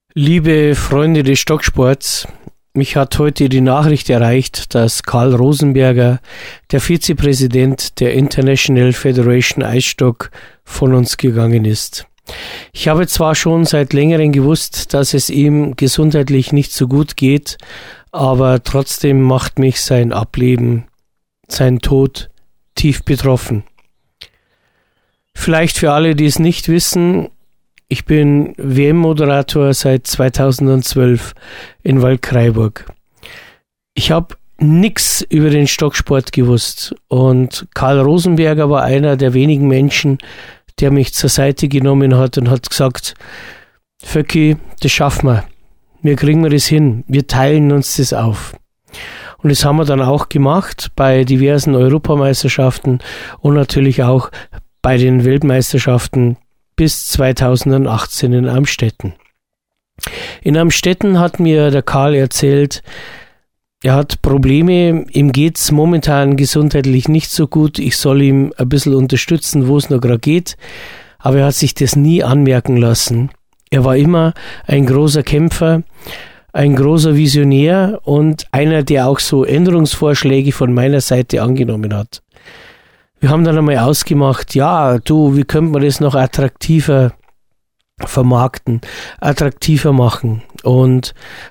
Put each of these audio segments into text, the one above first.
Liebe Freunde des Stocksports, mich hat heute die Nachricht erreicht, dass Karl Rosenberger, der Vizepräsident der International Federation Eisstock, von uns gegangen ist. Ich habe zwar schon seit längerem gewusst, dass es ihm gesundheitlich nicht so gut geht, aber trotzdem macht mich sein Ableben, sein Tod tief betroffen. Vielleicht für alle, die es nicht wissen, ich bin WM-Moderator seit 2012 in Waldkraiburg. Ich habe nichts über den Stocksport gewusst und Karl Rosenberger war einer der wenigen Menschen, der mich zur Seite genommen hat und hat gesagt, Vöcki, das schaffen wir. Wir kriegen das hin. Wir teilen uns das auf. Und das haben wir dann auch gemacht bei diversen Europameisterschaften und natürlich auch bei den Weltmeisterschaften bis 2018 in Amstetten. In Amstetten hat mir der Karl erzählt, er hat Probleme, ihm geht's momentan gesundheitlich nicht so gut, ich soll ihm ein bisschen unterstützen, wo es noch gerade geht, aber er hat sich das nie anmerken lassen. Er war immer ein großer Kämpfer, ein großer Visionär und einer, der auch so Änderungsvorschläge von meiner Seite angenommen hat. Wir haben dann einmal ausgemacht, wie könnte man das noch attraktiver vermarkten, attraktiver machen. Und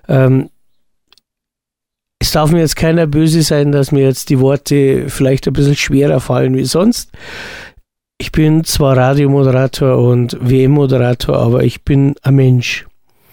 es darf mir jetzt keiner böse sein, dass mir jetzt die Worte vielleicht ein bisschen schwerer fallen wie sonst. Ich bin zwar Radiomoderator und WM-Moderator, aber ich bin ein Mensch.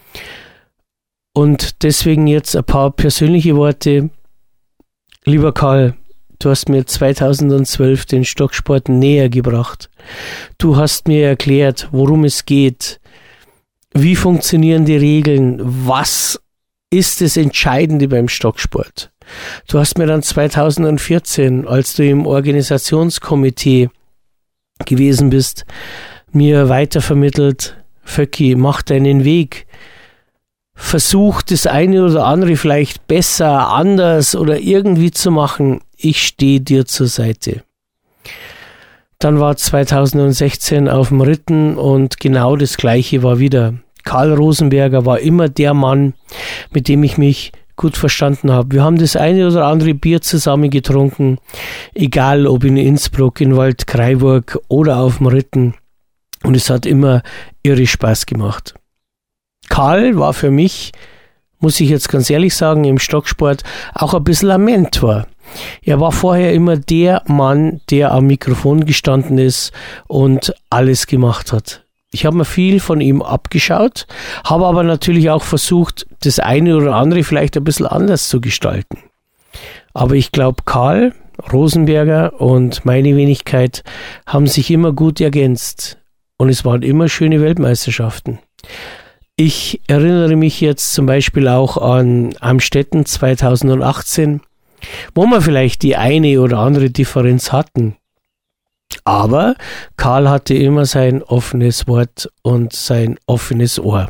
Und deswegen jetzt ein paar persönliche Worte. Lieber Karl, du hast mir 2012 den Stocksport näher gebracht. Du hast mir erklärt, worum es geht. Wie funktionieren die Regeln? Was ist das Entscheidende beim Stocksport? Du hast mir dann 2014, als du im Organisationskomitee gewesen bist, mir weitervermittelt, Vöcki, mach deinen Weg. Versuch das eine oder andere vielleicht besser, anders oder irgendwie zu machen. Ich stehe dir zur Seite. Dann war 2016 auf dem Ritten und genau das Gleiche war wieder. Karl Rosenberger war immer der Mann, mit dem ich mich gut verstanden habe. Wir haben das eine oder andere Bier zusammen getrunken, egal ob in Innsbruck, in Waldkraiburg oder auf dem Ritten. Und es hat immer irre Spaß gemacht. Karl war für mich, muss ich jetzt ganz ehrlich sagen, im Stocksport auch ein bisschen ein Mentor. Er war vorher immer der Mann, der am Mikrofon gestanden ist und alles gemacht hat. Ich habe mir viel von ihm abgeschaut, habe aber natürlich auch versucht, das eine oder andere vielleicht ein bisschen anders zu gestalten. Aber ich glaube, Karl Rosenberger und meine Wenigkeit haben sich immer gut ergänzt und es waren immer schöne Weltmeisterschaften. Ich erinnere mich jetzt zum Beispiel auch an Amstetten 2018, wo wir vielleicht die eine oder andere Differenz hatten. Aber Karl hatte immer sein offenes Wort und sein offenes Ohr.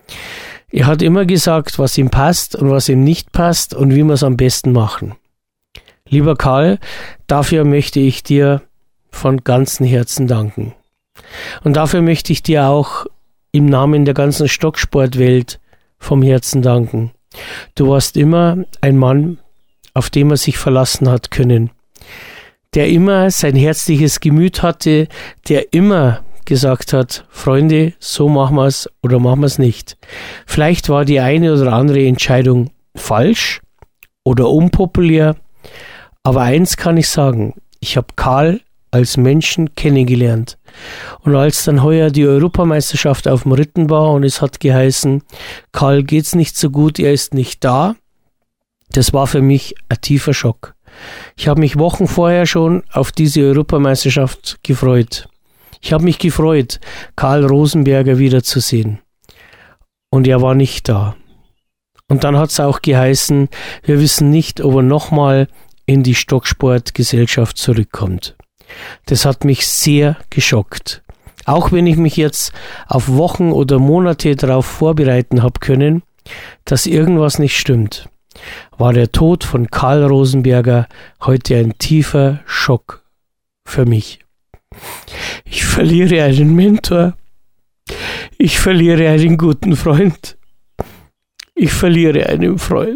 Er hat immer gesagt, was ihm passt und was ihm nicht passt und wie wir es am besten machen. Lieber Karl, dafür möchte ich dir von ganzem Herzen danken. Und dafür möchte ich dir auch im Namen der ganzen Stocksportwelt vom Herzen danken. Du warst immer ein Mann, auf den man sich verlassen hat können, der immer sein herzliches Gemüt hatte, der immer gesagt hat, Freunde, so machen wir es oder machen wir es nicht. Vielleicht war die eine oder andere Entscheidung falsch oder unpopulär, aber eins kann ich sagen, ich habe Karl als Menschen kennengelernt. Und als dann heuer die Europameisterschaft auf dem Ritten war und es hat geheißen, Karl geht's nicht so gut, er ist nicht da, das war für mich ein tiefer Schock. Ich habe mich Wochen vorher schon auf diese Europameisterschaft gefreut. Ich habe mich gefreut, Karl Rosenberger wiederzusehen. Und er war nicht da. Und dann hat es auch geheißen, wir wissen nicht, ob er nochmal in die Stocksportgesellschaft zurückkommt. Das hat mich sehr geschockt. Auch wenn ich mich jetzt auf Wochen oder Monate darauf vorbereiten habe können, dass irgendwas nicht stimmt, war der Tod von Karl Rosenberger heute ein tiefer Schock für mich. Ich verliere einen Mentor, ich verliere einen guten Freund, ich verliere einen Freund.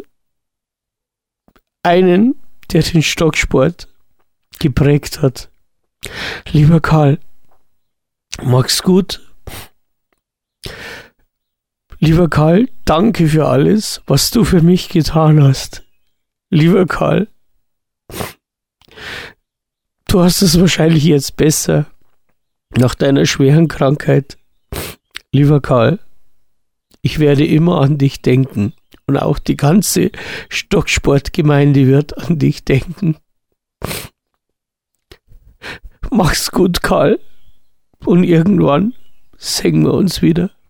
Einen, der den Stocksport geprägt hat. Lieber Karl, mach's gut. Lieber Karl, danke für alles, was du für mich getan hast. Lieber Karl, du hast es wahrscheinlich jetzt besser nach deiner schweren Krankheit. Lieber Karl, ich werde immer an dich denken und auch die ganze Stocksportgemeinde wird an dich denken. Mach's gut, Karl, und irgendwann sehen wir uns wieder.